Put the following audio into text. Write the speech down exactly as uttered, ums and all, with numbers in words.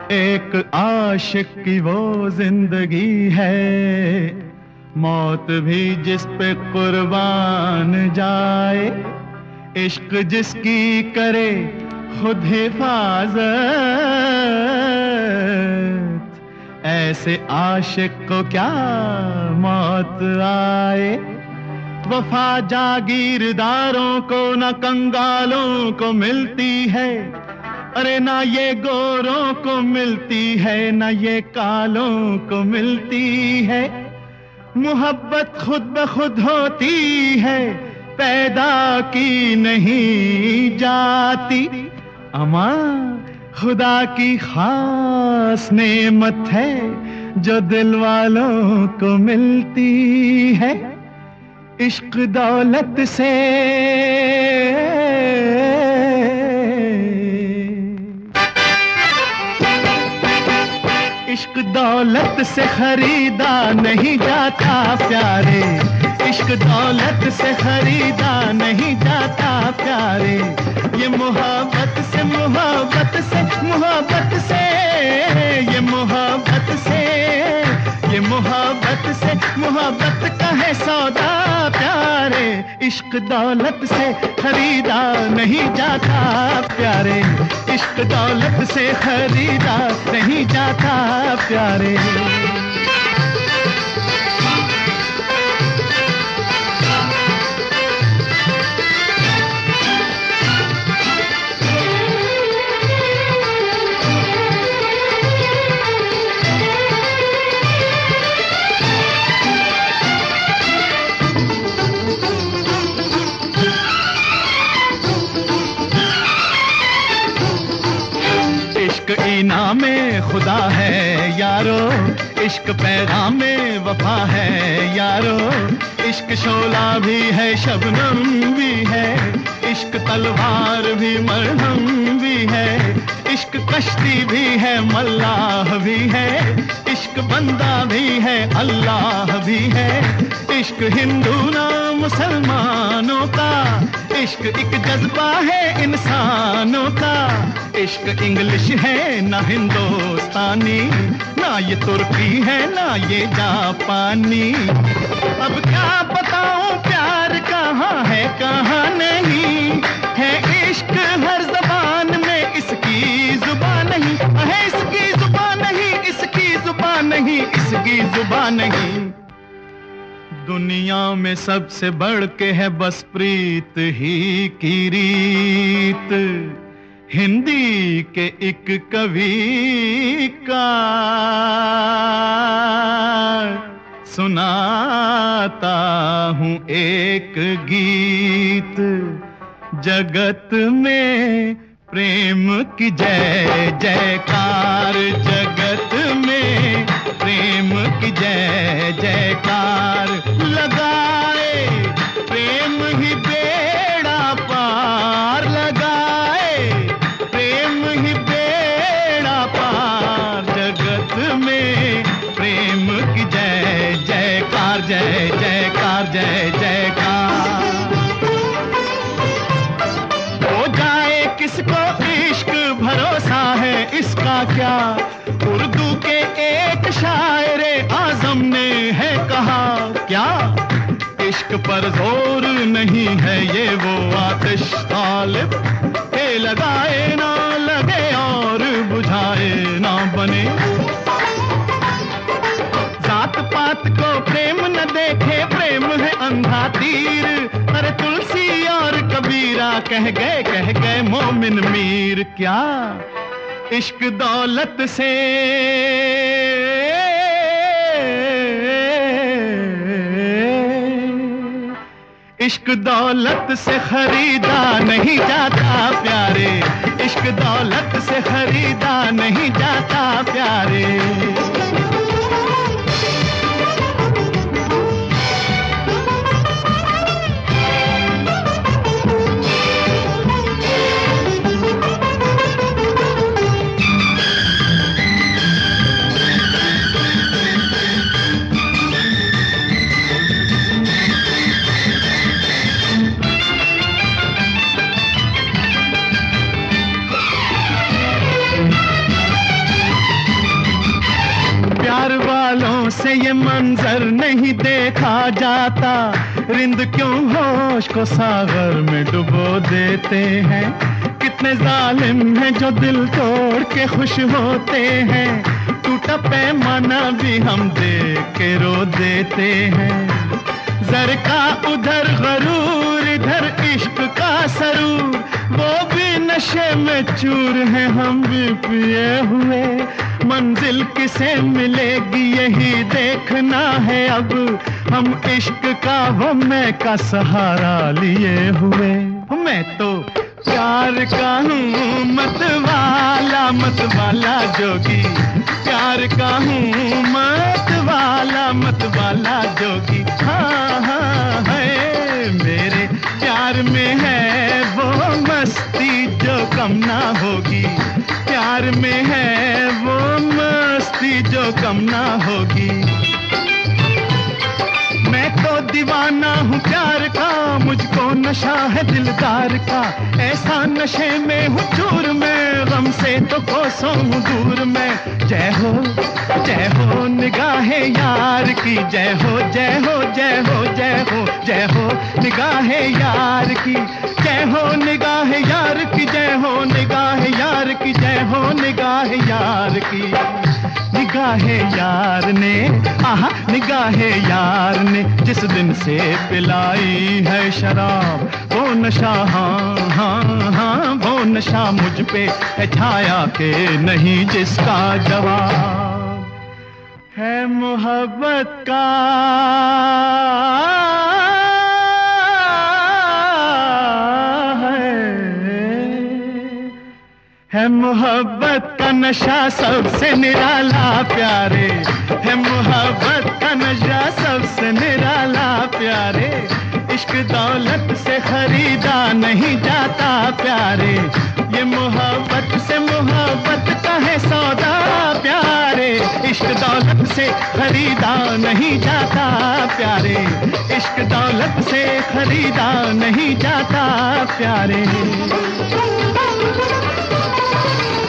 एक आशिक की वो जिंदगी है, मौत भी जिस पे कुर्बान जाए, इश्क जिसकी करे खुद हिफाजत, ऐसे आशिक को क्या मौत आए। वफा जागीरदारों को न कंगालों को मिलती है, अरे ना ये गोरों को मिलती है, ना ये कालों को मिलती है। मोहब्बत खुद ब खुद होती है, पैदा की नहीं जाती। अमा खुदा की खास नेमत है जो दिल वालों को मिलती है। इश्क दौलत से इश्क दौलत से खरीदा नहीं जाता प्यारे, इश्क दौलत से खरीदा नहीं जाता प्यारे। ये मोहब्बत से मोहब्बत से मोहब्बत से ये मोहब्बत से ये मोहब्बत से मोहब्बत का है सौदा प्यारे। इश्क दौलत से खरीदा नहीं जाता प्यारे, इश्क दौलत से खरीदा नहीं जाता प्यारे। इनामे खुदा है यारो, इश्क पैगाम में वफा है यारो। इश्क शोला भी है शबनम भी है, इश्क तलवार भी मरहम भी है। इश्क कश्ती भी है मल्लाह भी है, इश्क बंदा भी है अल्लाह भी है। इश्क हिंदू ना मुसलमानों का, इश्क एक जज्बा है इंसानों का। इश्क इंग्लिश है ना हिंदुस्तानी, ना ये तुर्की है ना ये जापानी। अब क्या बताऊं प्यार कहाँ है कहाँ नहीं है। इश्क हर ज़बान में इसकी ज़ुबान नहीं है, इसकी ज़ुबान नहीं, इसकी ज़ुबान नहीं, इसकी ज़ुबान नहीं। दुनिया में सबसे बढ़ के है बस प्रीत ही की रीत, हिंदी के एक कवि का सुनाता हूँ एक गीत। जगत में प्रेम की जय जयकार, जगत में प्रेम की जय जयकार। लगाए प्रेम ही बेड़ा पार, लगाए प्रेम ही बेड़ा पार। जगत में प्रेम की जय जयकार, जय जयकार, जय जयकार। हो जाए किसको इश्क भरोसा है इसका क्या, उर्दू के एक शायर आजम ने है कहा क्या। इश्क पर जोर नहीं है ये वो आतिश तालिब, के लगाए ना लगे और बुझाए ना बने। जात पात को प्रेम न देखे, प्रेम है अंधा तीर। अरे तुलसी और कबीरा कह गए कह गए मोमिन मीर। क्या इश्क दौलत से इश्क दौलत से खरीदा नहीं जाता प्यारे, इश्क दौलत से खरीदा नहीं जाता प्यारे। से ये मंजर नहीं देखा जाता, रिंद क्यों होश को सागर में डुबो देते हैं। कितने जालिम हैं जो दिल तोड़ के खुश होते हैं, टूटा पैमाना भी हम देख के रो देते हैं। जर का उधर गरूर, इधर इश्क का सरूर, वो भी नशे में चूर है, हम भी पिए हुए। मंजिल किसे मिलेगी यही देखना है अब, हम इश्क का वो मैं का सहारा लिए हुए। मैं तो प्यार का हूँ मत वाला, मत वाला जोगी, प्यार का हूँ मत वाला, मत वाला जोगी। हाँ हाँ है मेरे प्यार में है वो मस्ती जो कम ना होगी, प्यार में है वो मस्ती जो कम ना होगी। मैं तो दीवाना हूँ प्यार का, मुझको नशा है दिलदार का, ऐसा नशे में हूँ चूर में, गम से तो कोसों हूँ दूर में। जय हो जय हो निगाहे यार की, जय हो जय हो जय हो जय हो जय हो निगाहे यार की, जय हो निगाहे यार की, जय हो निगाहे यार की, जय हो निगाहे यार की। निगाहे यार ने, आहा निगाहे यार ने जिस दिन से पिलाई है शराब, वो नशा हाँ हाँ हाँ वो नशा मुझ पे है छाया के नहीं जिसका जवाब है मोहब्बत का। है मोहब्बत का नशा सबसे निराला प्यारे, है मोहब्बत का नशा सबसे निराला प्यारे। इश्क दौलत से खरीदा नहीं जाता प्यारे, ये मोहब्बत से मोहब्बत का है सौदा प्यारे। इश्क दौलत से खरीदा नहीं जाता प्यारे, इश्क दौलत से खरीदा नहीं जाता प्यारे।